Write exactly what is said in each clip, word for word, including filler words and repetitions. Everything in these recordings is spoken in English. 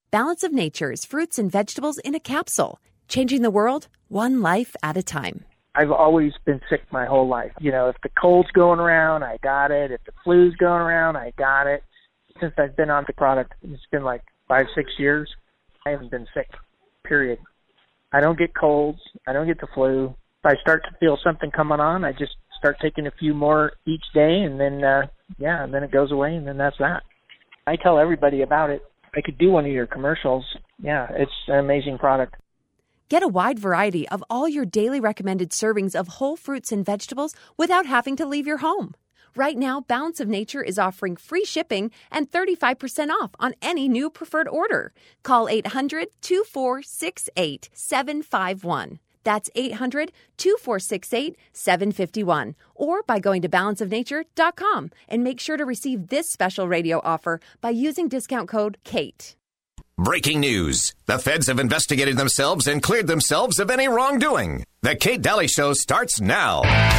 Balance of Nature's fruits and vegetables in a capsule, changing the world one life at a time. I've always been sick my whole life. You know, if the cold's going around, I got it. If the flu's going around, I got it. Since I've been on the product, it's been like five, six years. I haven't been sick, period. I don't get colds. I don't get the flu. If I start to feel something coming on, I just start taking a few more each day, and then, uh, yeah, and then it goes away, and then that's that. I tell everybody about it. I could do one of your commercials. Yeah, it's an amazing product. Get a wide variety of all your daily recommended servings of whole fruits and vegetables without having to leave your home. Right now, Balance of Nature is offering free shipping and thirty-five percent off on any new preferred order. Call eight hundred, two four six eight, seven five one. That's eight hundred, two four six eight, seven five one. Or by going to balance of nature dot com and make sure to receive this special radio offer by using discount code KATE. Breaking news. The feds have investigated themselves and cleared themselves of any wrongdoing. The Kate Daly Show starts now.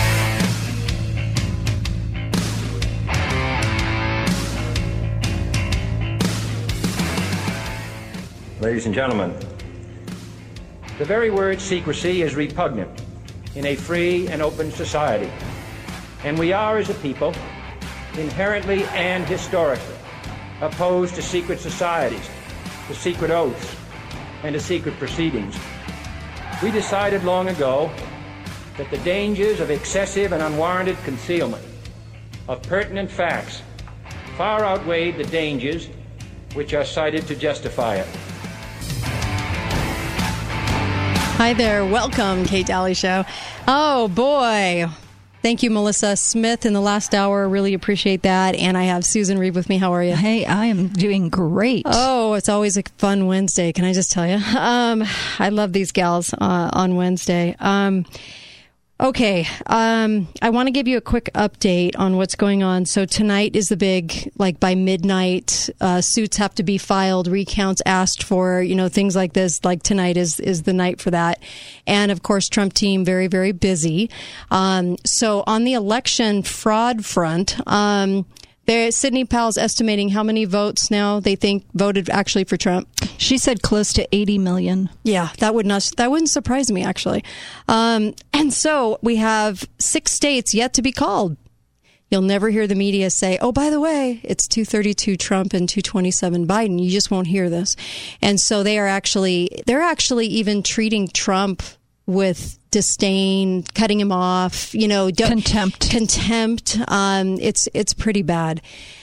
Ladies and gentlemen, the very word secrecy is repugnant in a free and open society. And we are, as a people, inherently and historically opposed to secret societies, to secret oaths, and to secret proceedings. We decided long ago that the dangers of excessive and unwarranted concealment of pertinent facts far outweighed the dangers which are cited to justify it. Hi there. Welcome, Kate Daly Show. Oh, boy. Thank you, Melissa Smith, in the last hour. Really appreciate that. And I have Susan Reed with me. How are you? Hey, I am doing great. Oh, it's always a fun Wednesday. Can I just tell you? Um, I love these gals uh, on Wednesday. Um, okay. Um, I want to give you a quick update on what's going on. So tonight is the big, like by midnight, uh, suits have to be filed, recounts asked for, you know, things like this. Like tonight is, is the night for that. And of course, Trump team very, very busy. Um, so on the election fraud front, um, there, Sidney Powell's estimating how many votes now they think voted actually for Trump. She said close to eighty million. Yeah, that would not that wouldn't surprise me actually. Um, and so we have six states yet to be called. You'll never hear the media say, "Oh, by the way, it's two thirty-two Trump and two twenty-seven Biden." You just won't hear this. And so they are actually they're actually even treating Trump with disdain, cutting him off, you know, contempt. Contempt. Um, it's it's pretty bad.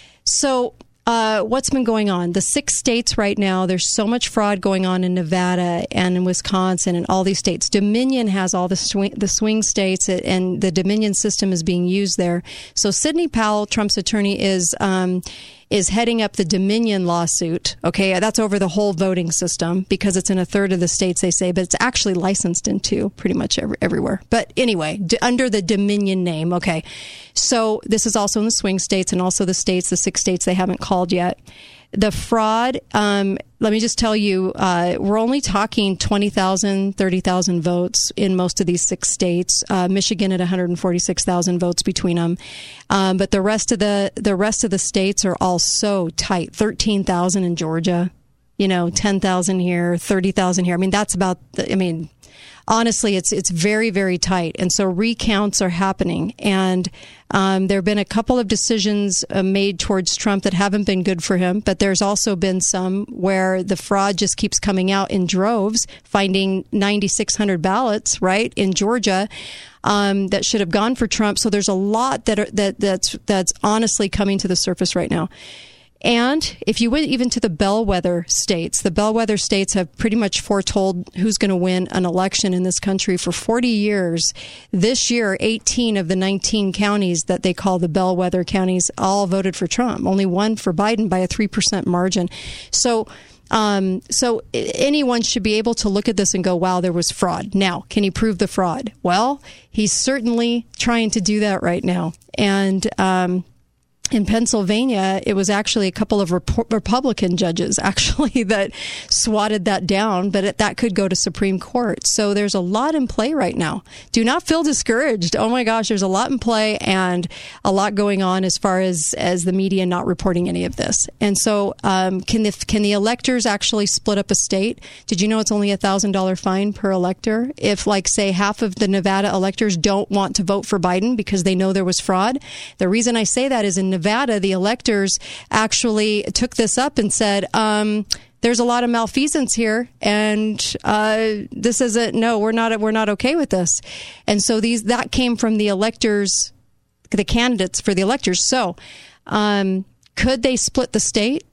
So uh, what's been going on? The six states right now, there's so much fraud going on in Nevada and in Wisconsin and all these states. Dominion has all the swing, the swing states, and the Dominion system is being used there. So Sidney Powell, Trump's attorney, is um, is heading up the Dominion lawsuit. Okay, that's over the whole voting system because it's in a third of the states, they say, but it's actually licensed in two, pretty much every, everywhere. But anyway, d- under the Dominion name. Okay, so this is also in the swing states and also the states, the six states they haven't called yet. The fraud, um, let me just tell you, uh, we're only talking twenty thousand, thirty thousand votes in most of these six states. Uh, Michigan at one hundred forty-six thousand votes between them. Um, but the rest of the, the rest of the states are all so tight. thirteen thousand in Georgia, you know, ten thousand here, thirty thousand here. I mean, that's about, the, I mean, honestly, it's it's very, very tight. And so recounts are happening. And um, there have been a couple of decisions uh, made towards Trump that haven't been good for him. But there's also been some where the fraud just keeps coming out in droves, finding ninety-six hundred ballots, right, in Georgia um, that should have gone for Trump. So there's a lot that are, that that's that's honestly coming to the surface right now. And if you went even to the bellwether states, the bellwether states have pretty much foretold who's going to win an election in this country for forty years. This year, eighteen of the nineteen counties that they call the bellwether counties all voted for Trump. Only one for Biden by a three percent margin. So, um, so anyone should be able to look at this and go, wow, there was fraud. Now, can he prove the fraud? Well, he's certainly trying to do that right now. And, um, in Pennsylvania, it was actually a couple of Rep- Republican judges actually that swatted that down, but it, that could go to Supreme Court. So there's a lot in play right now. Do not feel discouraged. Oh my gosh, there's a lot in play and a lot going on as far as, as the media not reporting any of this. And so um, can the can the electors actually split up a state? Did you know it's only a one thousand dollars fine per elector? If, like, say, half of the Nevada electors don't want to vote for Biden because they know there was fraud. The reason I say that is in Nevada, the electors actually took this up and said, um, there's a lot of malfeasance here, and uh, this isn't, no, we're not, we're not okay with this. And so these, that came from the electors, the candidates for the electors. So um, could they split the state?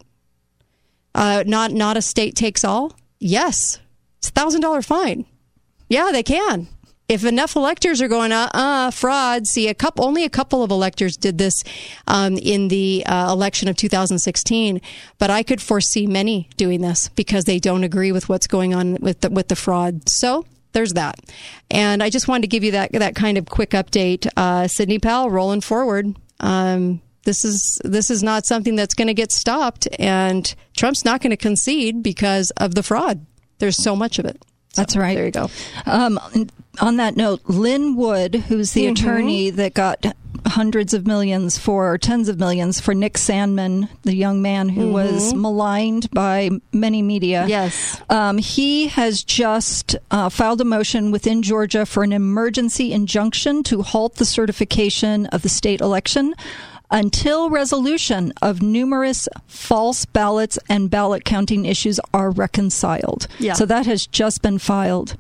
Uh, not, not a state takes all? Yes. It's a one thousand dollars fine. Yeah, they can. If enough electors are going, uh-uh, fraud. See, a couple, only a couple of electors did this um, in the uh, election of two thousand sixteen, but I could foresee many doing this because they don't agree with what's going on with the, with the fraud. So there's that. And I just wanted to give you that that kind of quick update. Uh, Sidney Powell rolling forward. Um, this is this is not something that's going to get stopped, and Trump's not going to concede because of the fraud. There's so much of it. So, that's right. There you go. Um, on that note, Lynn Wood, who's the mm-hmm. attorney that got hundreds of millions for, or tens of millions for Nick Sandmann, the young man who mm-hmm. was maligned by many media. Yes. Um, he has just uh, filed a motion within Georgia for an emergency injunction to halt the certification of the state election until resolution of numerous false ballots and ballot counting issues are reconciled. Yeah. So that has just been filed.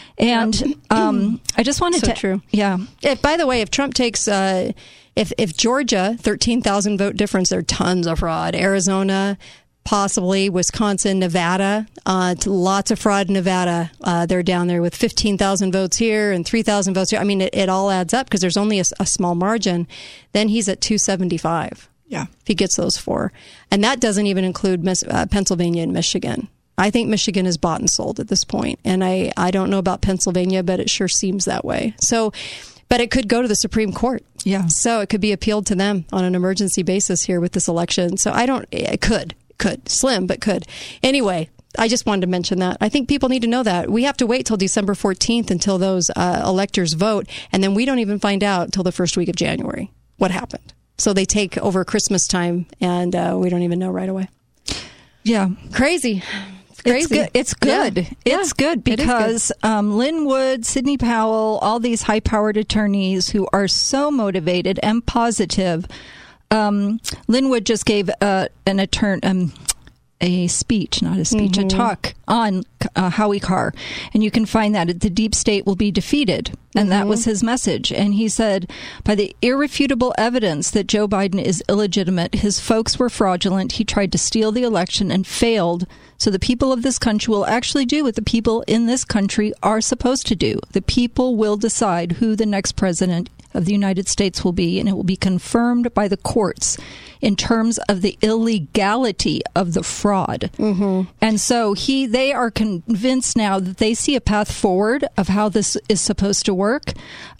And yep. um, I just wanted so to... true. Yeah. If, by the way, if Trump takes... Uh, if, if Georgia, thirteen thousand vote difference, there are tons of fraud. Arizona, possibly. Wisconsin, Nevada, uh, lots of fraud in Nevada. Uh, they're down there with fifteen thousand votes here and three thousand votes here. I mean, it, it all adds up because there's only a, a small margin. Then he's at two seventy-five. Yeah. If he gets those four. And that doesn't even include Miss, uh, Pennsylvania and Michigan. I think Michigan is bought and sold at this point. And I, I don't know about Pennsylvania, but it sure seems that way. So, but it could go to the Supreme Court. Yeah. So it could be appealed to them on an emergency basis here with this election. So I don't, it could, could, slim, but could. Anyway, I just wanted to mention that. I think people need to know that. We have to wait till December fourteenth until those uh, electors vote. And then we don't even find out until the first week of January what happened. So they take over Christmas time and uh, we don't even know right away. Yeah. Crazy. Crazy. It's good. It's good. Yeah. It's yeah. good because it good. Um, Lynn Wood, Sidney Powell, all these high-powered attorneys who are so motivated and positive. Um, Lynn Wood just gave uh, an attorney. Um, a speech, not a speech, mm-hmm. a talk on uh, Howie Carr. And you can find that. The deep state will be defeated. And mm-hmm. that was his message. And he said, by the irrefutable evidence that Joe Biden is illegitimate, his folks were fraudulent, he tried to steal the election and failed. So the people of this country will actually do what the people in this country are supposed to do. The people will decide who the next president of the United States will be, and it will be confirmed by the courts in terms of the illegality of the fraud. Mm-hmm. And so he, they are convinced now that they see a path forward of how this is supposed to work.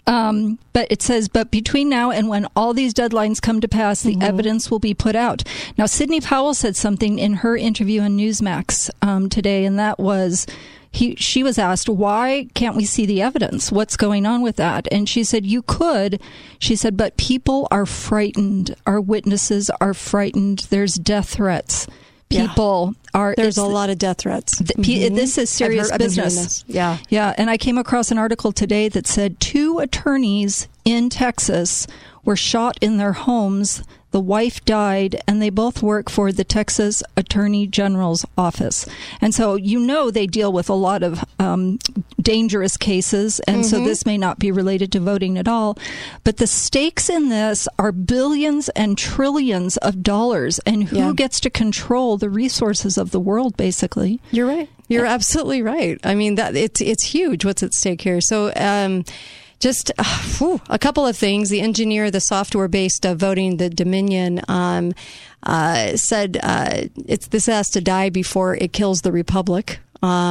Um, but it says, but between now and when all these deadlines come to pass, the mm-hmm. evidence will be put out. Now, Sidney Powell said something in her interview on Newsmax um, today, and that was, He, she was asked, why can't we see the evidence? What's going on with that? And she said, you could. She said, but people are frightened. Our witnesses are frightened. There's death threats. People yeah. are... There's a lot of death threats. The, mm-hmm. This is serious heard, business. Yeah. Yeah. And I came across an article today that said two attorneys in Texas were shot in their homes. The wife died, and they both work for the Texas Attorney General's office. And so, you know, they deal with a lot of um, dangerous cases, and mm-hmm. so this may not be related to voting at all. But the stakes in this are billions and trillions of dollars, and who yeah. gets to control the resources of the world, basically. You're right. You're absolutely right. I mean, that it's it's huge what's at stake here. So, um Just uh, whew, a couple of things. The engineer, the software-based uh, voting, the Dominion, um, uh, said uh, it's this has to die before it kills the republic. Um,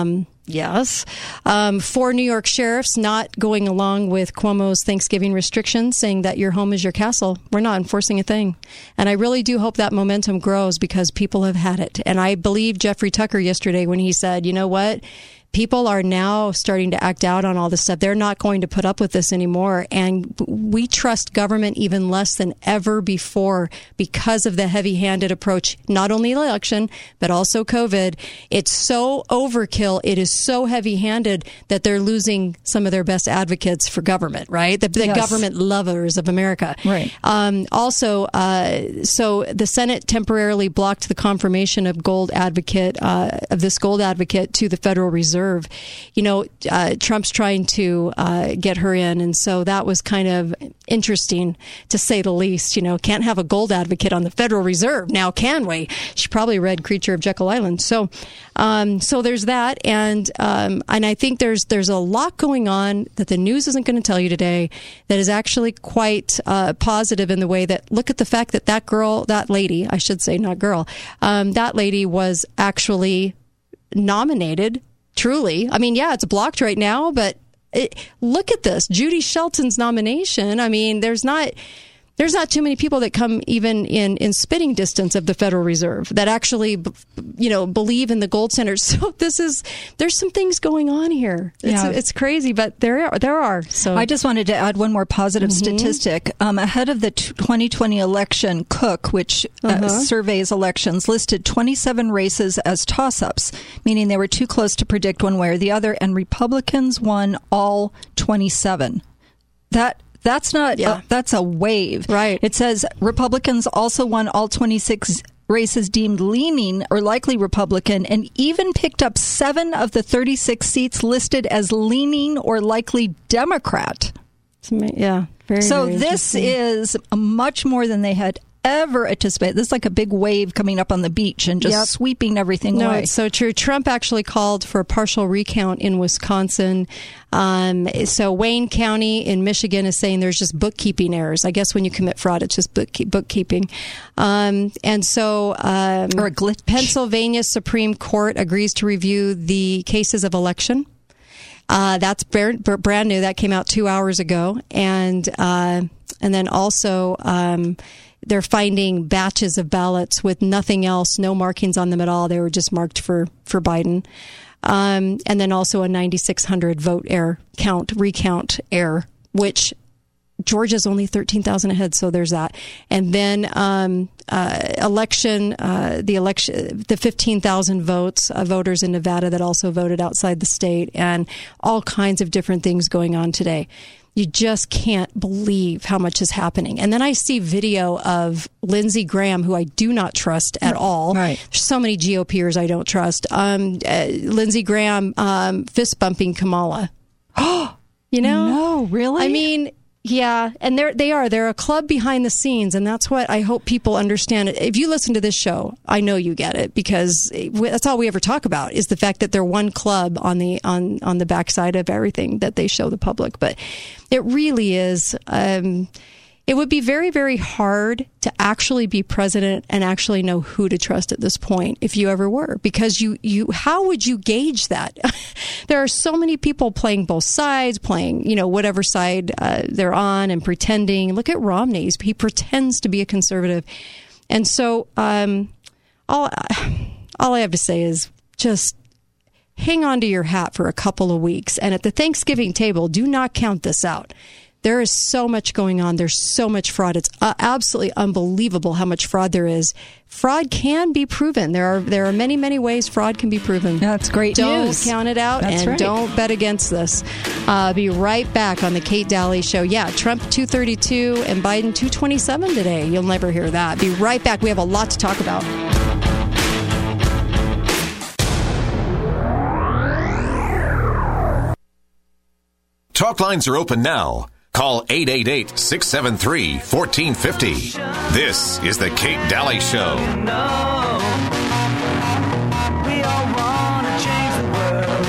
Yes. Um, four New York sheriffs not going along with Cuomo's Thanksgiving restrictions, saying that your home is your castle. We're not enforcing a thing. And I really do hope that momentum grows because people have had it. And I believe Jeffrey Tucker yesterday when he said, you know what? People are now starting to act out on all this stuff. They're not going to put up with this anymore. And we trust government even less than ever before because of the heavy-handed approach, not only election, but also COVID. It's so overkill. It is so heavy-handed that they're losing some of their best advocates for government, right? The, the yes. government lovers of America. Right. Um, also, uh, so the Senate temporarily blocked the confirmation of gold advocate, uh, of this gold advocate to the Federal Reserve. You know, uh, Trump's trying to uh, get her in, and so that was kind of interesting, to say the least. You know, can't have a gold advocate on the Federal Reserve now, can we? She probably read Creature of Jekyll Island. So, um, so there's that, and um, and I think there's there's a lot going on that the news isn't going to tell you today that is actually quite uh, positive in the way that, look at the fact that that girl, that lady, I should say, not girl, um, that lady was actually nominated. Truly. I mean, yeah, it's blocked right now, but it, look at this. Judy Shelton's nomination. I mean, there's not there's not too many people that come even in, in spitting distance of the Federal Reserve that actually, you know, believe in the gold standard. So this is, there's some things going on here. It's, yeah. it's crazy, but there are, there are. So I just wanted to add one more positive mm-hmm. statistic. Um, ahead of the twenty twenty election, Cook, which uh, uh-huh. surveys elections, listed twenty-seven races as toss-ups, meaning they were too close to predict one way or the other, and Republicans won all twenty-seven. That That's not, yeah. a, that's a wave. Right. It says Republicans also won all twenty-six races deemed leaning or likely Republican, and even picked up seven of the thirty-six seats listed as leaning or likely Democrat. Yeah. Very, so very this is much more than they had ever anticipated. This is like a big wave coming up on the beach and just yep. sweeping everything no, away. No, it's so true. Trump actually called for a partial recount in Wisconsin. Um, so Wayne County in Michigan is saying there's just bookkeeping errors. I guess when you commit fraud, it's just bookkeep- bookkeeping. Um, and so um, or a glitch. Pennsylvania Supreme Court agrees to review the cases of election. Uh, that's brand new. That came out two hours ago. And uh, and then also um, they're finding batches of ballots with nothing else, no markings on them at all. They were just marked for, for Biden. Um, and then also a ninety-six hundred vote error count, recount error, which Georgia's only thirteen thousand ahead. So there's that. And then um, uh, election, uh, the election, the fifteen thousand votes, uh, voters in Nevada that also voted outside the state, and all kinds of different things going on today. You just can't believe how much is happening. And then I see video of Lindsey Graham, who I do not trust at all. Right. There's so many GOPers I don't trust. Um, uh, Lindsey Graham um, fist bumping Kamala. You know? No, really? I mean, yeah, and they're, they are. They're a club behind the scenes, and that's what I hope people understand. If you listen to this show, I know you get it, because that's all we ever talk about is the fact that they're one club on the on, on the backside of everything that they show the public. But it really is... Um, it would be very, very hard to actually be president and actually know who to trust at this point, if you ever were, because you, you, how would you gauge that? There are so many people playing both sides, playing, you know, whatever side uh, they're on and pretending. Look at Romney. He pretends to be a conservative. And so, um, all, all I have to say is just hang on to your hat for a couple of weeks. And at the Thanksgiving table, do not count this out. There is so much going on. There's so much fraud. It's uh, absolutely unbelievable how much fraud there is. Fraud can be proven. There are there are many, many ways fraud can be proven. That's great don't news. Don't count it out. That's and right. Don't bet against this. Uh, be right back on the Kate Daly Show. Yeah, Trump two thirty-two and Biden two twenty-seven today. You'll never hear that. Be right back. We have a lot to talk about. Talk lines are open now. Call eight eight eight, six seven three, one four five zero. This is the Kate Daly Show. We all want to change the world.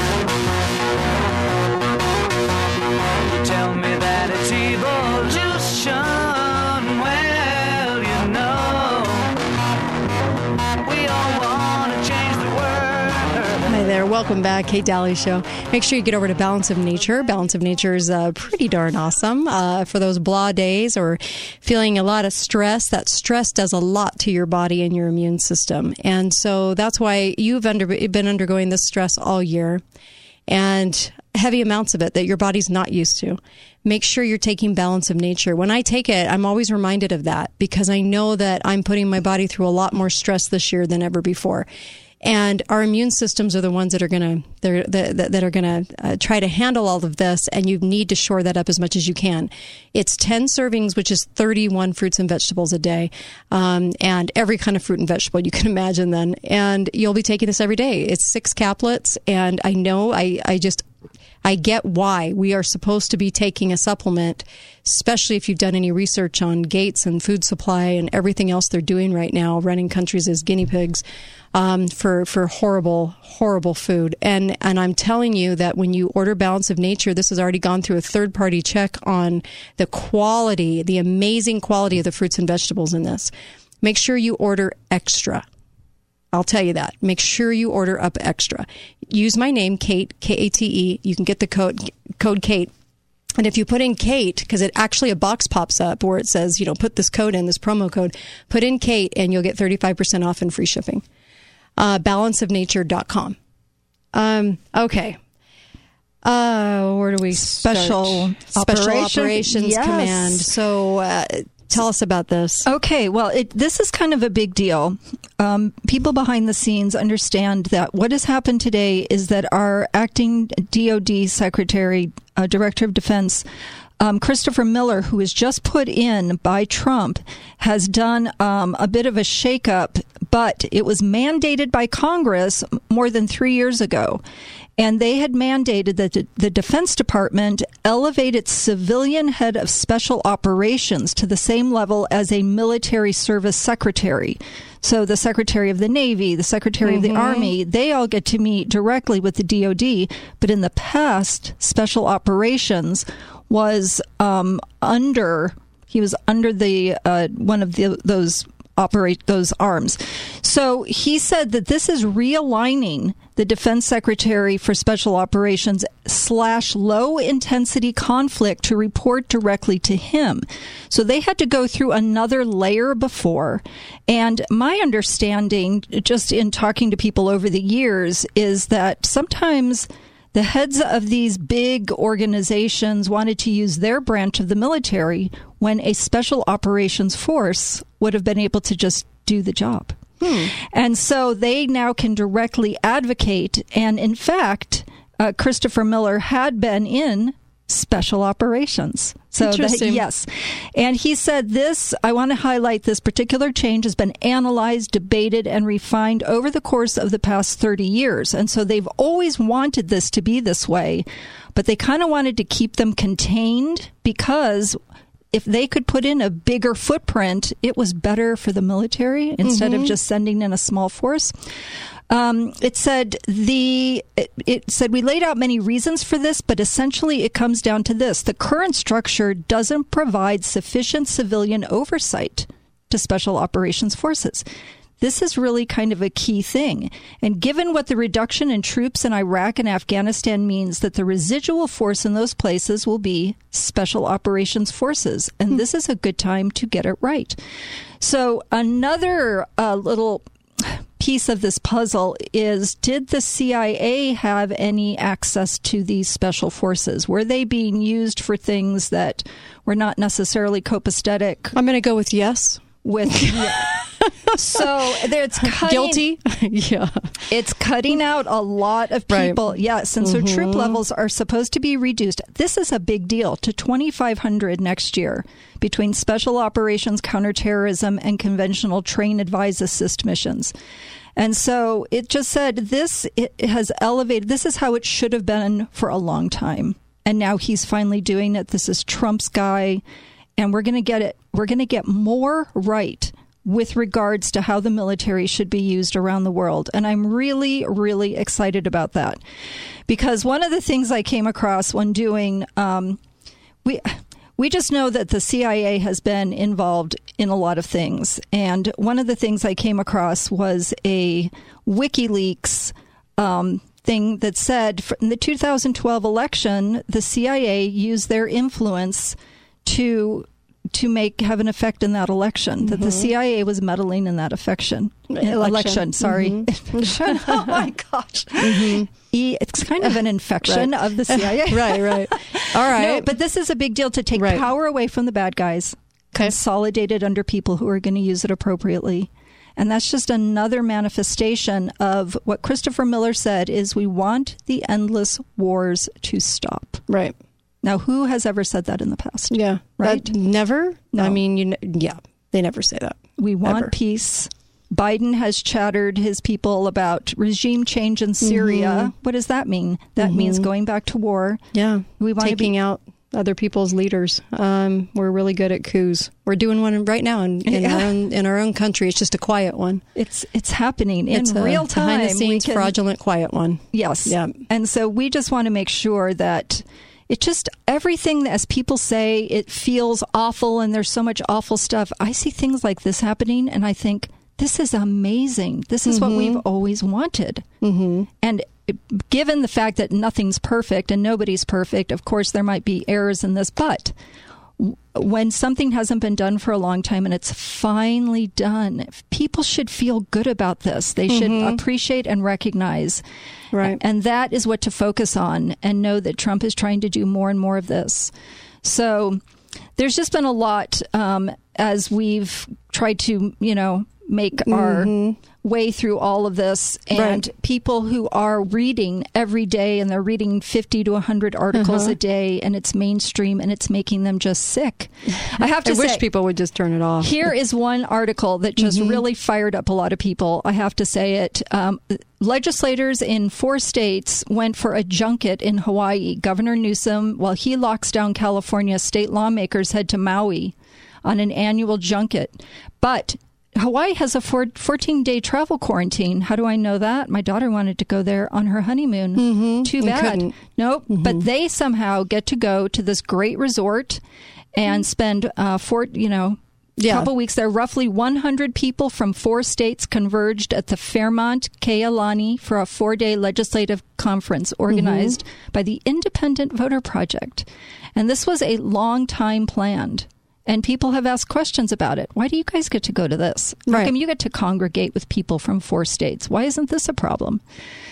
You tell me that it's evolution. Well, you know, we all want to change the world. Hi there. Welcome back. Kate Daly Show. Make sure you get over to Balance of Nature. Balance of Nature is uh, pretty darn awesome uh, for those blah days or feeling a lot of stress. That stress does a lot to your body and your immune system. And so that's why you've under, been undergoing this stress all year and heavy amounts of it that your body's not used to. Make sure you're taking Balance of Nature. When I take it, I'm always reminded of that because I know that I'm putting my body through a lot more stress this year than ever before. And our immune systems are the ones that are going to that, that are going to uh, try to handle all of this, and you need to shore that up as much as you can. It's ten servings, which is thirty-one fruits and vegetables a day, um, and every kind of fruit and vegetable you can imagine. Then, and you'll be taking this every day. It's six caplets, and I know I I just. I get why we are supposed to be taking a supplement, especially if you've done any research on Gates and food supply and everything else they're doing right now, running countries as guinea pigs um, for for horrible, horrible food. And and I'm telling you that when you order Balance of Nature, this has already gone through a third-party check on the quality, the amazing quality of the fruits and vegetables in this. Make sure you order extra. I'll tell you that. Make sure you order up extra. Use my name, Kate, K A T E. You can get the code, code Kate. And if you put in Kate, because it actually a box pops up where it says, you know, put this code in, this promo code, put in Kate and you'll get thirty-five percent off and free shipping. Uh, balance of nature dot com. Um, okay. Uh, where do we Special start? Special Operations, Operations yes. Command. So, uh, tell us about this. Okay, well, it, this is kind of a big deal. Um, people behind the scenes understand that what has happened today is that our acting D O D Secretary, uh, Director of Defense, um, Christopher Miller, who was just put in by Trump, has done um, a bit of a shakeup, but it was mandated by Congress more than three years ago. And they had mandated that the Defense Department elevate its civilian head of special operations to the same level as a military service secretary. So the Secretary of the Navy, the Secretary mm-hmm. of the Army, they all get to meet directly with the D O D. But in the past, special operations was um, under, he was under the uh, one of the, those operate those arms. So he said that this is realigning the Defense Secretary for Special Operations slash low intensity conflict to report directly to him. So they had to go through another layer before. And my understanding, just in talking to people over the years, is that sometimes the heads of these big organizations wanted to use their branch of the military when a special operations force would have been able to just do the job. Hmm. And so they now can directly advocate. And in fact, uh, Christopher Miller had been in special operations. So that, yes. And he said this, I want to highlight this particular change has been analyzed, debated, and refined over the course of the past thirty years. And so they've always wanted this to be this way, but they kind of wanted to keep them contained because if they could put in a bigger footprint, it was better for the military instead mm-hmm. of just sending in a small force. Um, it said the it, it said we laid out many reasons for this, but essentially it comes down to this: the current structure doesn't provide sufficient civilian oversight to special operations forces. This is really kind of a key thing. And given what the reduction in troops in Iraq and Afghanistan means, that the residual force in those places will be special operations forces. And hmm. this is a good time to get it right. So another uh, little piece of this puzzle is, did the C I A have any access to these special forces? Were they being used for things that were not necessarily copacetic? I'm going to go with yes. With yeah. So it's cutting, guilty. Yeah, it's cutting out a lot of people. Right. Yes, and mm-hmm. so troop levels are supposed to be reduced. This is a big deal, to twenty-five hundred next year between special operations, counterterrorism, and conventional train, advise, assist missions. And so it just said this it has elevated. This is how it should have been for a long time, and now he's finally doing it. This is Trump's guy. And we're going to get it. We're going to get more right with regards to how the military should be used around the world. And I'm really, really excited about that. Because one of the things I came across when doing, um, we we just know that the C I A has been involved in a lot of things. And one of the things I came across was a WikiLeaks um thing that said in the two thousand twelve election, the C I A used their influence to to make have an effect in that election. Mm-hmm. That the C I A was meddling in that affection election. election sorry. Mm-hmm. Oh my gosh. Mm-hmm. E, it's kind of an infection right. of the C I A. right, right. All right. No, but this is a big deal to take right. power away from the bad guys, okay. consolidate it under people who are going to use it appropriately. And that's just another manifestation of what Christopher Miller said is we want the endless wars to stop. Right. Now, who has ever said that in the past? Yeah. Right? That never? No. I mean, you know, yeah, they never say that. We want ever. peace. Biden has chattered his people about regime change in Syria. Mm-hmm. What does that mean? That mm-hmm. means going back to war. Yeah. We want Taking to be- out other people's leaders. Um, we're really good at coups. We're doing one right now in, in, yeah. our, own, in our own country. It's just a quiet one. It's it's happening in it's real a time. Behind-the-scenes, can, fraudulent, quiet one. Yes. Yeah. And so we just want to make sure that it just, everything, as people say, it feels awful and there's so much awful stuff. I see things like this happening and I think, this is amazing. This is mm-hmm. what we've always wanted. Mm-hmm. And given the fact that nothing's perfect and nobody's perfect, of course, there might be errors in this. But when something hasn't been done for a long time and it's finally done, people should feel good about this. They should mm-hmm. appreciate and recognize. Right. And that is what to focus on and know that Trump is trying to do more and more of this. So there's just been a lot um, as we've tried to, you know, make mm-hmm. our way through all of this, and right. people who are reading every day, and they're reading fifty to one hundred articles uh-huh. a day, and it's mainstream, and it's making them just sick. I have to I say, wish people would just turn it off. Here is one article that just mm-hmm. really fired up a lot of people. I have to say it. Um, legislators in four states went for a junket in Hawaii. Governor Newsom, while he locks down California, state lawmakers head to Maui on an annual junket. But Hawaii has a fourteen-day travel quarantine. How do I know that? My daughter wanted to go there on her honeymoon. Mm-hmm. Too bad. Nope. Mm-hmm. But they somehow get to go to this great resort and spend uh, four, you know, a yeah. couple weeks there. Roughly one hundred people from four states converged at the Fairmont Kealani for a four-day legislative conference organized mm-hmm. by the Independent Voter Project. And this was a long time planned. And people have asked questions about it. Why do you guys get to go to this? Right. How come you get to congregate with people from four states? Why isn't this a problem?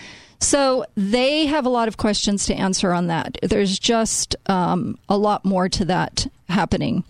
So they have a lot of questions to answer on that. There's just um, a lot more to that happening.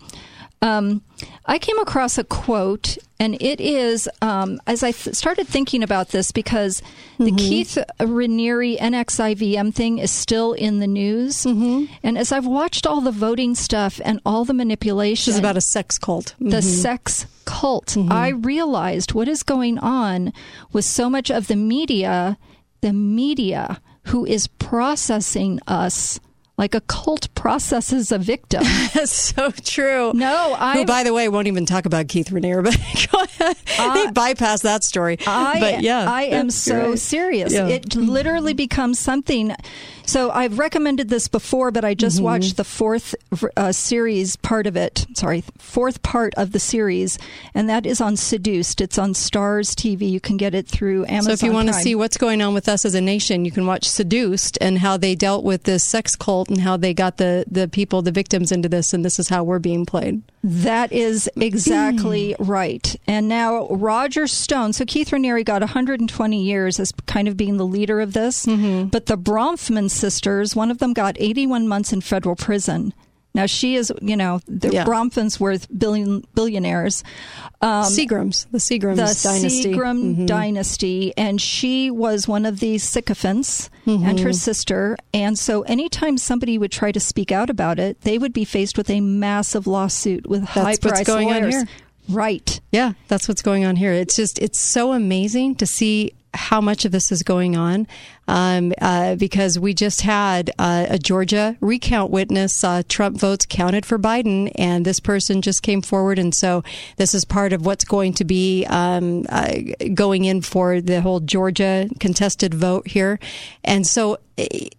Um, I came across a quote, and it is, um, as I th- started thinking about this, because the mm-hmm. Keith Raniere N X I V M thing is still in the news. Mm-hmm. And as I've watched all the voting stuff and all the manipulation. This is about a sex cult. The mm-hmm. sex cult. Mm-hmm. I realized what is going on with so much of the media, the media who is processing us like a cult processes a victim. That's so true. No, I. Who, by the way, won't even talk about Keith Raniere, but go ahead. Uh, they bypass that story. I, but yeah, I am so right. serious. Yeah. It literally becomes something. So I've recommended this before, but I just mm-hmm. watched the fourth uh, series part of it. Sorry, fourth part of the series, and that is on Seduced. It's on Stars T V. You can get it through Amazon So if you want Prime. to see what's going on with us as a nation, you can watch Seduced and how they dealt with this sex cult and how they got the, the people, the victims into this, and this is how we're being played. That is exactly right. And now Roger Stone, so Keith Raniere got one hundred twenty years as kind of being the leader of this, mm-hmm. but the Bronfman sisters, one of them got eighty-one months in federal prison. Now, she is, you know, the yeah. Bronfmans were billion, billionaires. Um, Seagrams, the Seagrams the dynasty. Seagram mm-hmm. dynasty. And she was one of these sycophants mm-hmm. and her sister. And so anytime somebody would try to speak out about it, they would be faced with a massive lawsuit with high-priced going lawyers. On here. Right. Yeah, that's what's going on here. It's just, it's so amazing to see how much of this is going on, um, uh, because we just had uh, a Georgia recount witness. Uh, Trump votes counted for Biden, and this person just came forward. And so this is part of what's going to be um, uh, going in for the whole Georgia contested vote here. And so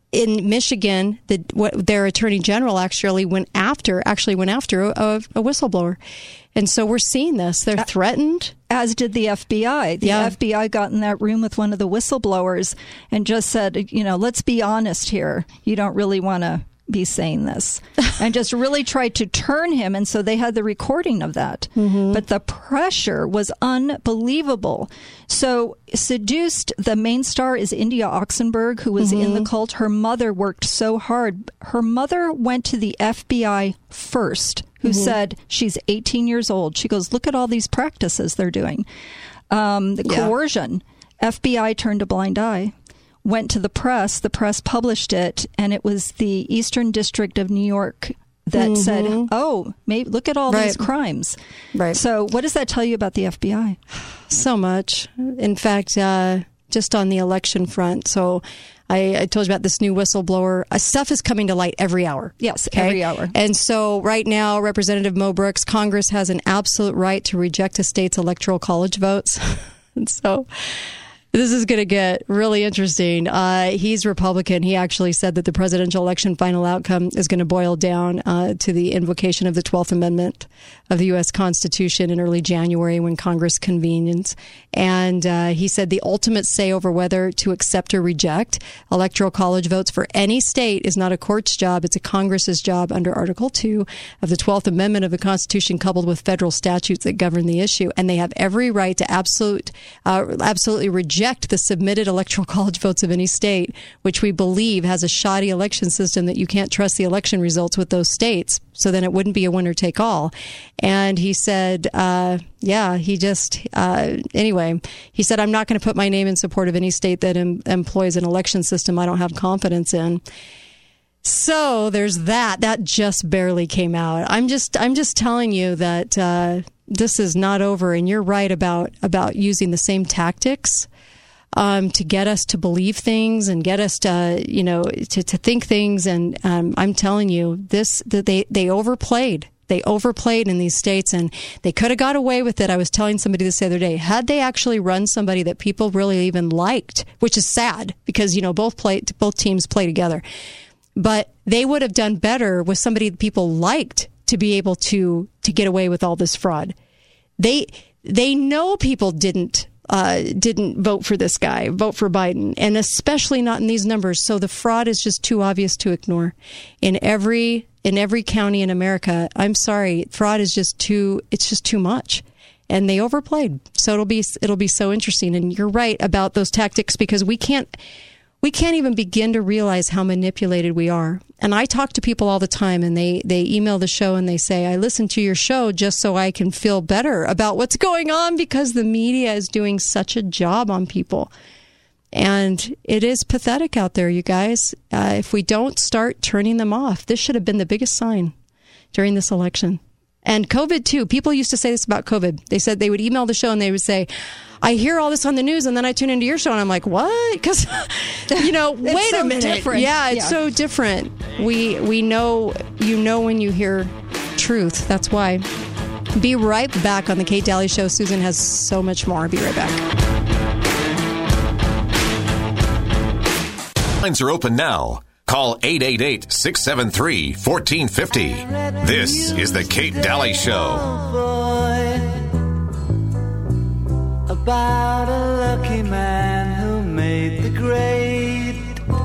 in Michigan, the, what, their attorney general actually went after actually went after a, a whistleblower, and so we're seeing this. They're threatened, as did the F B I. The yeah. F B I got in that room with one of the whistleblowers and just said, you know, let's be honest here. You don't really want to be saying this, and just really tried to turn him. And so they had the recording of that. Mm-hmm. But the pressure was unbelievable. So Seduced, the main star is India Oxenberg, who was mm-hmm. in the cult. Her mother worked so hard. Her mother went to the F B I first, who mm-hmm. said she's eighteen years old. She goes, look at all these practices they're doing. Um, the yeah. coercion. F B I turned a blind eye. Went to the press, the press published it, and it was the Eastern District of New York that mm-hmm. said, oh, maybe look at all right. these crimes. Right. So what does that tell you about the F B I? So much. In fact, uh, just on the election front. So I, I told you about this new whistleblower. Uh, stuff is coming to light every hour. Yes, okay? every hour. And so right now, Representative Mo Brooks, Congress has an absolute right to reject a state's electoral college votes. And so this is going to get really interesting. Uh, he's Republican. He actually said that the presidential election final outcome is going to boil down uh, to the invocation of the twelfth Amendment of the U S Constitution in early January when Congress convenes. And uh, he said the ultimate say over whether to accept or reject electoral college votes for any state is not a court's job. It's a Congress's job under Article two of the twelfth Amendment of the Constitution, coupled with federal statutes that govern the issue. And they have every right to absolute, uh, absolutely reject the submitted electoral college votes of any state, which we believe has a shoddy election system that you can't trust the election results with those states. So then it wouldn't be a winner take all. And he said, uh, yeah, he just, uh, anyway, he said, I'm not going to put my name in support of any state that em- employs an election system I don't have confidence in. So there's that. That just barely came out. I'm just, I'm just telling you that uh, this is not over. And you're right about about using the same tactics um, to get us to believe things and get us to, you know, to, to think things. And um, I'm telling you, this that they they overplayed. They overplayed in these states, and they could have got away with it. I was telling somebody this the other day. Had they actually run somebody that people really even liked, which is sad because, you know, both play, both teams play together. But they would have done better with somebody that people liked to be able to to get away with all this fraud. They they know people didn't uh, didn't vote for this guy, vote for Biden, and especially not in these numbers. So the fraud is just too obvious to ignore. In every in every county in America, I'm sorry, fraud is just too it's just too much. And they overplayed. So it'll be it'll be so interesting. And you're right about those tactics because we can't We can't even begin to realize how manipulated we are. And I talk to people all the time, and they, they email the show and they say, I listen to your show just so I can feel better about what's going on because the media is doing such a job on people. And it is pathetic out there, you guys. Uh, if we don't start turning them off, this should have been the biggest sign during this election. And COVID, too. People used to say this about COVID. They said they would email the show and they would say, I hear all this on the news, and then I tune into your show, and I'm like, what? Because, you know, wait so a minute. Different. Yeah, it's yeah. so different. We we know, you know when you hear truth. That's why. Be right back on the Kate Daly Show. Susan has so much more. Be right back. Lines are open now. Call eight eight eight, six seven three, one four five zero. This is the Kate Daly Show. About a lucky man who made the grade.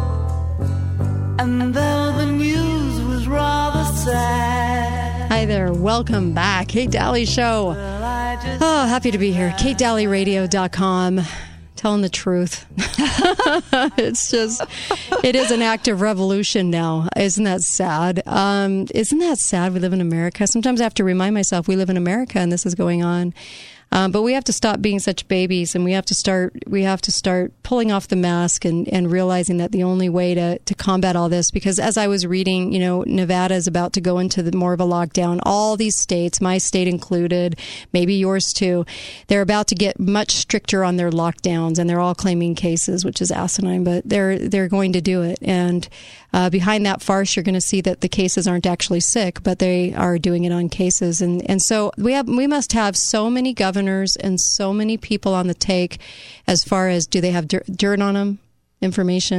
And though the news was rather sad. Hi there. Welcome back. Kate Daly Show. Oh, happy to be here. Kate Daly Radio dot com. Telling the truth. It's just, it is an active revolution now. Isn't that sad? Um, isn't that sad we live in America? Sometimes I have to remind myself we live in America and this is going on. Um, but we have to stop being such babies, and we have to start. We have to start pulling off the mask and, and realizing that the only way to, to combat all this. Because as I was reading, you know, Nevada is about to go into the more of a lockdown. All these states, my state included, maybe yours too, they're about to get much stricter on their lockdowns, and they're all claiming cases, which is asinine. But they're they're going to do it, and uh, behind that farce, you're going to see that the cases aren't actually sick, but they are doing it on cases. And and so we have we must have so many governors and so many people on the take as far as do they have dirt, dirt on them, information?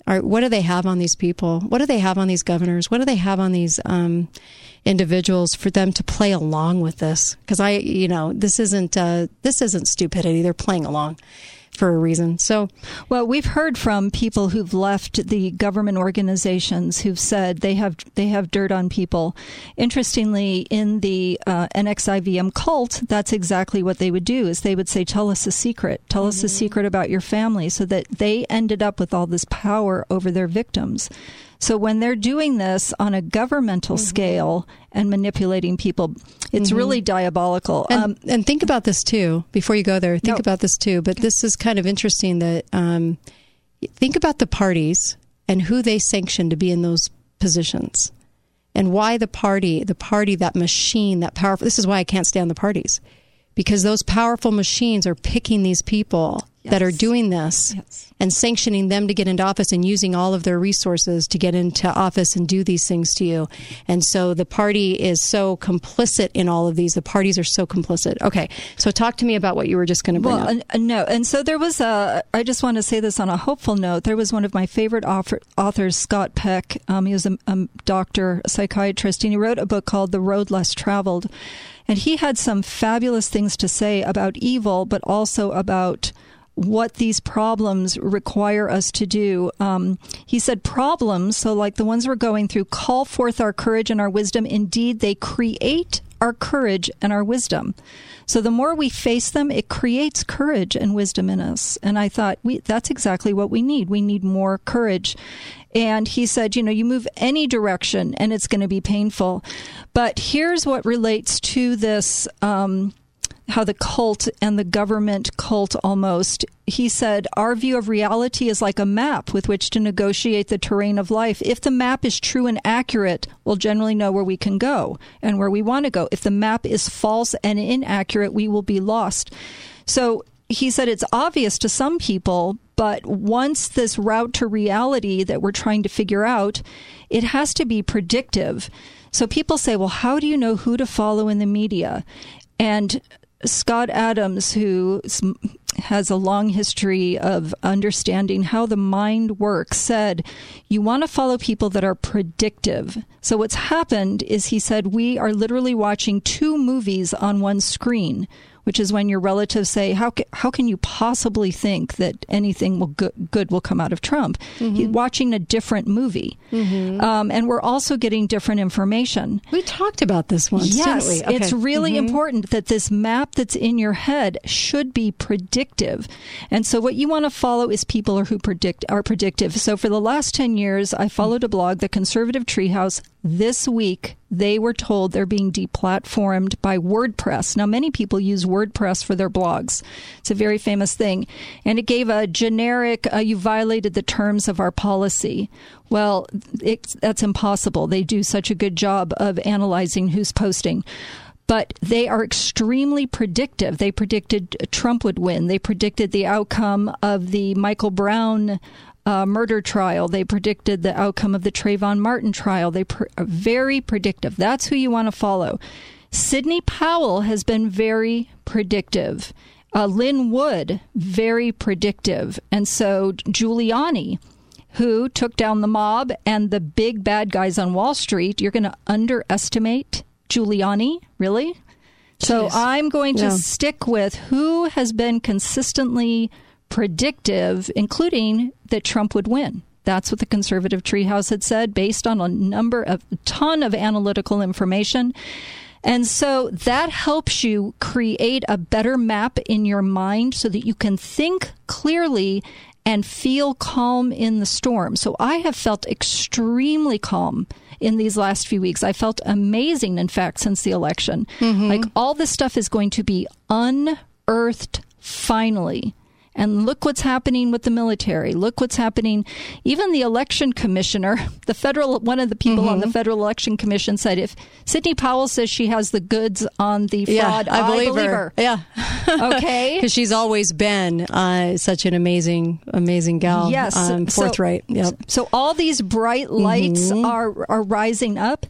Are, what do they have on these people? What do they have on these governors? What do they have on these um, individuals for them to play along with this? Because I, you know, this isn't uh, this isn't stupidity. They're playing along for a reason. So, well, we've heard from people who've left the government organizations who've said they have they have dirt on people. Interestingly, in the uh, N X I V M cult, that's exactly what they would do. Is they would say, "Tell us a secret. Tell mm-hmm. us a secret about your family," so that they ended up with all this power over their victims. So when they're doing this on a governmental mm-hmm. scale and manipulating people, it's mm-hmm. really diabolical. And, um, and think about this, too, before you go there. Think no. about this, too. But this is kind of interesting that um, think about the parties and who they sanction to be in those positions and why the party, the party, that machine, that powerful. This is why I can't stand the parties, because those powerful machines are picking these people yes. that are doing this yes. and sanctioning them to get into office and using all of their resources to get into office and do these things to you. And so the party is so complicit in all of these. The parties are so complicit. Okay, so talk to me about what you were just going to bring well, up. Uh, no, and so there was a, I just want to say this on a hopeful note, there was one of my favorite author, authors, Scott Peck. Um, he was a, a doctor, a psychiatrist, and he wrote a book called The Road Less Traveled. And he had some fabulous things to say about evil, but also about what these problems require us to do. Um, he said problems, so like the ones we're going through, call forth our courage and our wisdom. Indeed, they create our courage and our wisdom. So the more we face them, it creates courage and wisdom in us. And I thought, we, that's exactly what we need. We need more courage. And he said, you know, you move any direction and it's going to be painful. But here's what relates to this, um, how the cult and the government cult almost. He said, our view of reality is like a map with which to negotiate the terrain of life. If the map is true and accurate, we'll generally know where we can go and where we want to go. If the map is false and inaccurate, we will be lost. So he said it's obvious to some people, but once this route to reality that we're trying to figure out, it has to be predictive. So people say, well, how do you know who to follow in the media? And Scott Adams, who has a long history of understanding how the mind works, said, you want to follow people that are predictive. So what's happened is, he said, we are literally watching two movies on one screen, which is when your relatives say, how ca- how can you possibly think that anything will go- good will come out of Trump? Mm-hmm. He's watching a different movie. Mm-hmm. Um, and we're also getting different information. We talked about this once, yes, didn't we? Okay. It's really mm-hmm. important that this map that's in your head should be predictive. And so what you want to follow is people who predict are predictive. So for the last ten years, I followed a blog, The Conservative Treehouse. This week, they were told they're being deplatformed by WordPress. Now, many people use WordPress for their blogs. It's a very famous thing. And it gave a generic, uh, you violated the terms of our policy. Well, it, that's impossible. They do such a good job of analyzing who's posting. But they are extremely predictive. They predicted Trump would win. They predicted the outcome of the Michael Brown Uh, murder trial. They predicted the outcome of the Trayvon Martin trial. They pre- are very predictive. That's who you want to follow. Sidney Powell has been very predictive. Uh, Lynn Wood, very predictive. And so Giuliani, who took down the mob and the big bad guys on Wall Street, you're going to underestimate Giuliani? Really? Jeez. So I'm going to yeah. stick with who has been consistently predictive, including that Trump would win. That's what the Conservative Treehouse had said, based on a number of, a ton of analytical information. And so that helps you create a better map in your mind so that you can think clearly and feel calm in the storm. So I have felt extremely calm in these last few weeks. I felt amazing, in fact, since the election. Mm-hmm. Like, all this stuff is going to be unearthed finally. And look what's happening with the military. Look what's happening. Even the election commissioner, the federal, one of the people mm-hmm. on the Federal Election Commission said, if Sidney Powell says she has the goods on the fraud, yeah, I, I believe, believe her. her. Yeah. Okay. Because she's always been uh, such an amazing, amazing gal. Yes. Um, forthright. So, yep. so all these bright lights mm-hmm. are, are rising up.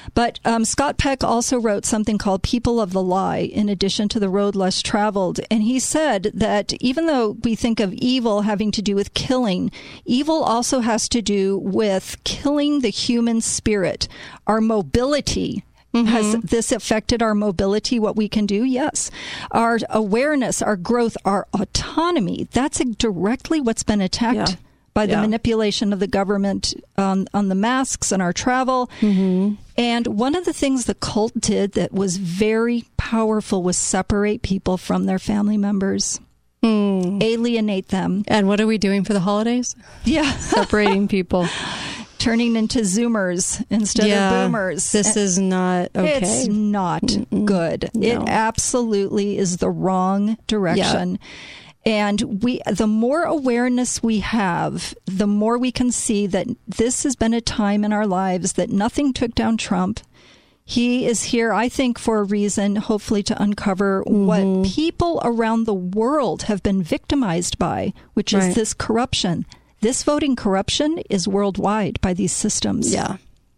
But um, Scott Peck also wrote something called People of the Lie, in addition to The Road Less Traveled. And he said that even though we think of evil having to do with killing, evil also has to do with killing the human spirit, our mobility. Mm-hmm. Has this affected our mobility, what we can do? Yes. Our awareness, our growth, our autonomy, that's directly what's been attacked yeah. by the yeah. manipulation of the government um, on the masks and our travel. Mm-hmm. And one of the things the cult did that was very powerful was separate people from their family members. Mm. Alienate them. And what are we doing for the holidays? Yeah. Separating people. Turning into Zoomers instead yeah, of Boomers. This is not okay. It's not Mm-mm. good. No. It absolutely is the wrong direction. Yeah. And we, the more awareness we have, the more we can see that this has been a time in our lives that nothing took down Trump. He is here, I think, for a reason, hopefully to uncover mm-hmm. what people around the world have been victimized by, which is right. this corruption. This voting corruption is worldwide by these systems. Yeah.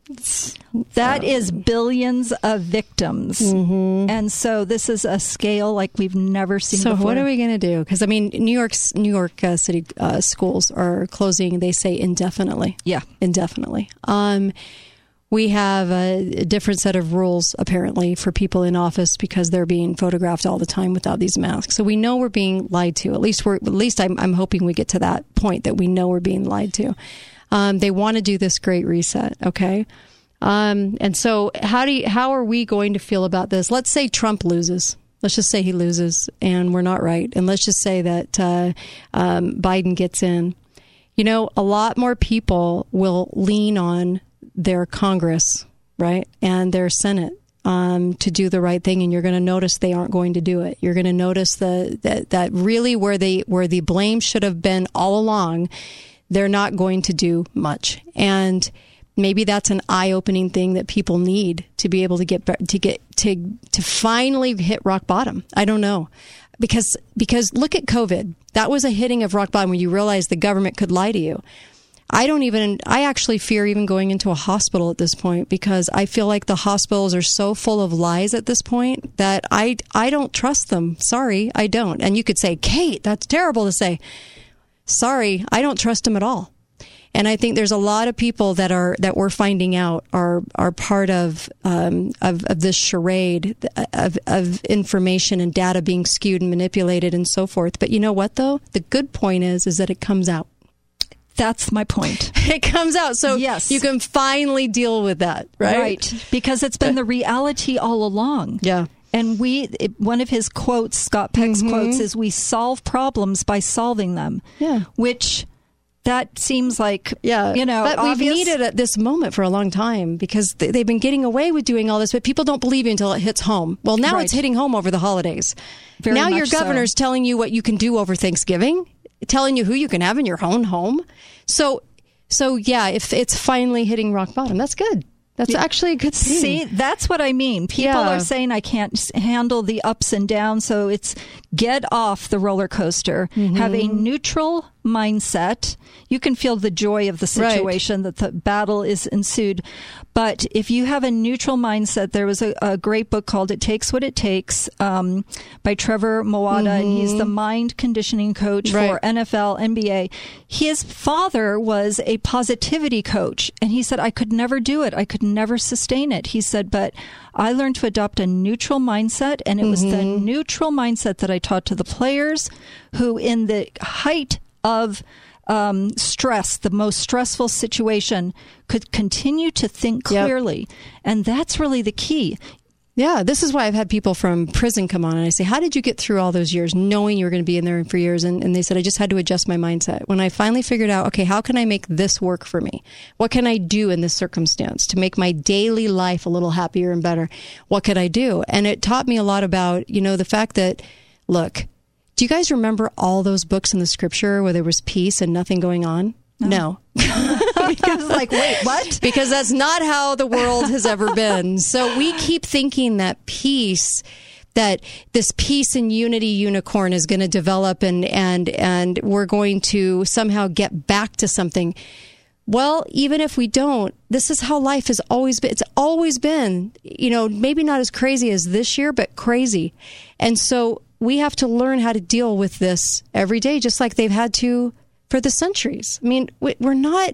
That is billions of victims. Mm-hmm. And so this is a scale like we've never seen so before. So what are we going to do? Because, I mean, New York's New York uh, City uh, schools are closing, they say, indefinitely. Yeah. Indefinitely. Um, we have a different set of rules, apparently, for people in office because they're being photographed all the time without these masks. So we know we're being lied to. At least we're, at least I'm, I'm hoping we get to that point that we know we're being lied to. Um, they want to do this great reset, okay? Um, and so how do you, how are we going to feel about this? Let's say Trump loses. Let's just say he loses and we're not right. And let's just say that uh, um, Biden gets in. You know, a lot more people will lean on their Congress, right, and their Senate um, to do the right thing, and you're going to notice they aren't going to do it. You're going to notice the, that that really where they where the blame should have been all along, they're not going to do much, and maybe that's an eye-opening thing that people need to be able to get to get to to finally hit rock bottom. I don't know. Because because look at COVID. That was a hitting of rock bottom when you realize the government could lie to you. I don't even, I actually fear even going into a hospital at this point because I feel like the hospitals are so full of lies at this point that I, I don't trust them. Sorry, I don't. And you could say, Kate, that's terrible to say. Sorry, I don't trust them at all. And I think there's a lot of people that are that we're finding out are are part of um, of, of this charade of, of information and data being skewed and manipulated and so forth. But you know what, though? The good point is is that it comes out. That's my point. It comes out. So yes. you can finally deal with that, right? Right. Because it's been the reality all along. Yeah. And we, it, one of his quotes, Scott Peck's mm-hmm. quotes, is we solve problems by solving them. Yeah. Which that seems like, yeah, you know, but obvious. We've needed at this moment for a long time because they, they've been getting away with doing all this, but people don't believe you until it hits home. Well, now right. it's hitting home over the holidays. Very now much your governor's so. telling you what you can do over Thanksgiving, telling you who you can have in your own home. So, so yeah, if it's finally hitting rock bottom, that's good. That's yeah. actually a good thing. See, that's what I mean. People yeah. are saying I can't handle the ups and downs, so it's get off the roller coaster. Mm-hmm. Have a neutral mindset. You can feel the joy of the situation, right. that the battle is ensued. But if you have a neutral mindset, there was a, a great book called It Takes What It Takes um, by Trevor Mowata, mm-hmm. and he's the mind conditioning coach right. for N F L, N B A. His father was a positivity coach, and he said, I could never do it. I could never sustain it. He said, but I learned to adopt a neutral mindset, and it mm-hmm. was the neutral mindset that I taught to the players who, in the height of um, stress, the most stressful situation, could continue to think clearly. Yep. And that's really the key. Yeah, this is why I've had people from prison come on and I say, how did you get through all those years knowing you were going to be in there for years? And, and they said, I just had to adjust my mindset. When I finally figured out, okay, how can I make this work for me? What can I do in this circumstance to make my daily life a little happier and better? What could I do? And it taught me a lot about, you know, the fact that, look, do you guys remember all those books in the scripture where there was peace and nothing going on? No. no. Because, like, wait, what? Because that's not how the world has ever been. So we keep thinking that peace, that this peace and unity unicorn is going to develop and, and, and we're going to somehow get back to something. Well, even if we don't, this is how life has always been. It's always been, you know, maybe not as crazy as this year, but crazy. And so we have to learn how to deal with this every day, just like they've had to for the centuries. I mean, we, we're not,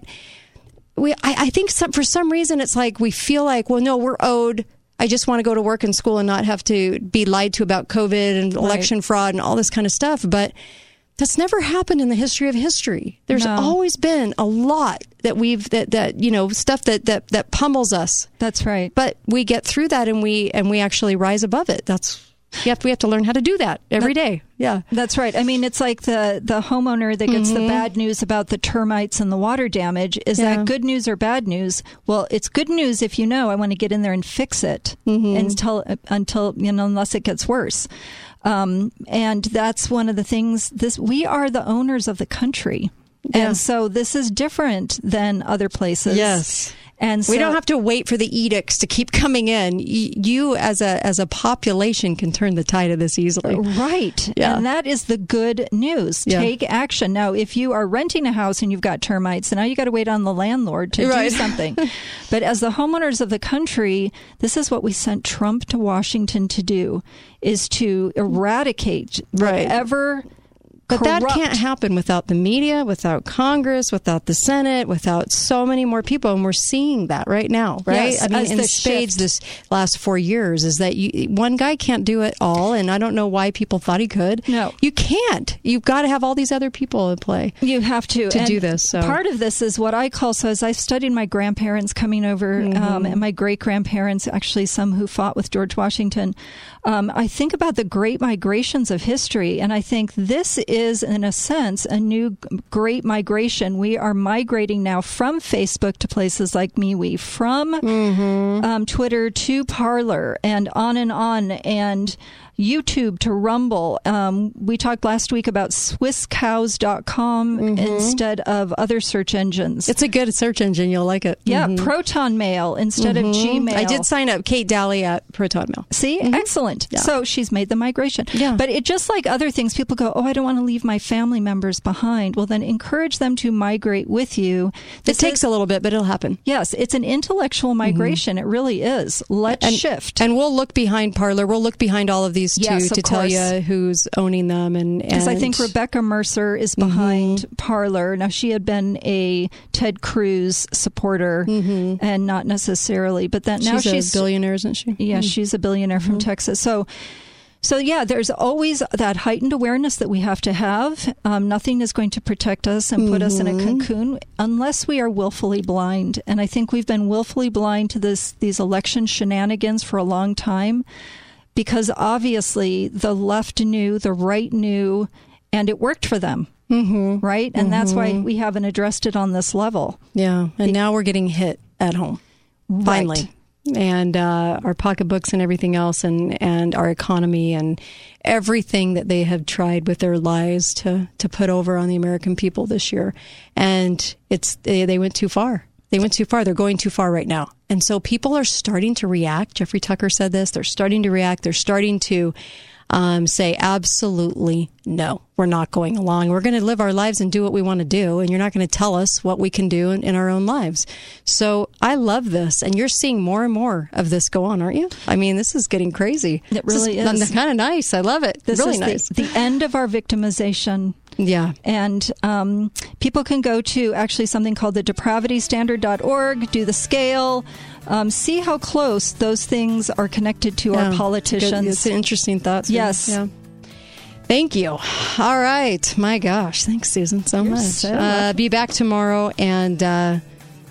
we. I, I think some, for some reason it's like we feel like, well, no, we're owed. I just want to go to work and school and not have to be lied to about COVID and election right. fraud and all this kind of stuff. But that's never happened in the history of history. There's no. always been a lot that we've that, that you know stuff that, that that pummels us. That's right. But we get through that and we and we actually rise above it. That's we have we have to learn how to do that every that, day. Yeah, that's right. I mean, it's like the the homeowner that gets mm-hmm. the bad news about the termites and the water damage. Is yeah. that good news or bad news? Well, it's good news if you know I want to get in there and fix it mm-hmm. until until you know unless it gets worse. Um, and that's one of the things, this, we are the owners of the country. Yeah. And so this is different than other places. Yes. And so, we don't have to wait for the edicts to keep coming in. You, as a as a population, can turn the tide of this easily. Right. Yeah. And that is the good news. Yeah. Take action. Now, if you are renting a house and you've got termites, now you got to wait on the landlord to right. do something. But as the homeowners of the country, this is what we sent Trump to Washington to do, is to eradicate right. whatever... But corrupt. That can't happen without the media, without Congress, without the Senate, without so many more people. And we're seeing that right now, right? Yes, I mean, in spades shift. This last four years is that you, one guy can't do it all. And I don't know why people thought he could. No. You can't. You've got to have all these other people in play. You have to. To and do this. So. Part of this is what I call, so as I've studied my grandparents coming over mm-hmm. um, and my great-grandparents, actually some who fought with George Washington, um, I think about the great migrations of history. And I think this is, in a sense, a new great migration. We are migrating now from Facebook to places like MeWe, from mm-hmm. um, Twitter to Parler, and on and on, and YouTube to Rumble. Um, we talked last week about Swiss Cows dot com mm-hmm. instead of other search engines. It's a good search engine. You'll like it. Yeah, mm-hmm. Proton Mail instead mm-hmm. of Gmail. I did sign up, Kate Daly at Proton Mail. See? Mm-hmm. Excellent. Yeah. So she's made the migration. Yeah. But it just like other things, people go, oh, I don't want to leave my family members behind. Well, then encourage them to migrate with you. This it takes is, a little bit, but it'll happen. Yes, it's an intellectual migration. Mm-hmm. It really is. Let's and, shift. And we'll look behind Parler. We'll look behind all of these too yes, to course. tell you who's owning them. And because and... I think Rebecca Mercer is behind mm-hmm. Parler. Now, she had been a Ted Cruz supporter mm-hmm. and not necessarily, but that now she's, she's a billionaire, isn't she? Yeah, mm-hmm. she's a billionaire from mm-hmm. Texas. So. So, yeah, there's always that heightened awareness that we have to have. Um, nothing is going to protect us and put mm-hmm. us in a cocoon unless we are willfully blind. And I think we've been willfully blind to this these election shenanigans for a long time because obviously the left knew, the right knew, and it worked for them. Mm-hmm. Right? And mm-hmm. that's why we haven't addressed it on this level. Yeah. And Be- now we're getting hit at home. Finally. Right. And uh, our pocketbooks and everything else, and, and our economy and everything that they have tried with their lies to, to put over on the American people this year. And it's they, they went too far. They went too far. They're going too far right now. And so people are starting to react. Jeffrey Tucker said this. They're starting to react. They're starting to um, say, absolutely no, we're not going along. We're going to live our lives and do what we want to do. And you're not going to tell us what we can do in, in our own lives. So I love this. And you're seeing more and more of this go on, aren't you? I mean, this is getting crazy. It really this is. is kind of nice. I love it. This really is nice. The, the end of our victimization. Yeah. And um, people can go to actually something called the depravity standard dot org, do the scale, um, see how close those things are connected to yeah. our politicians. It's an interesting thought. Yes. Yeah. Thank you. All right. My gosh. Thanks, Susan, so You're much. So uh, be back tomorrow and uh,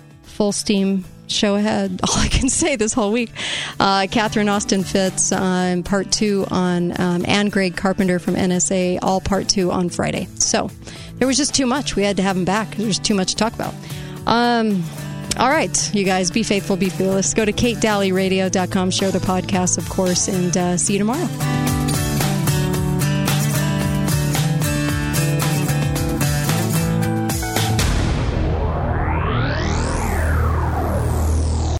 full steam show ahead. All I can say this whole week. Uh, Catherine Austin Fitz on part two on um, and Greg Carpenter from N S A, all part two on Friday. So there was just too much. We had to have them back because there's too much to talk about. Um, all right, you guys, be faithful, be fearless. Go to kate daly radio dot com, share the podcast, of course, and uh, see you tomorrow.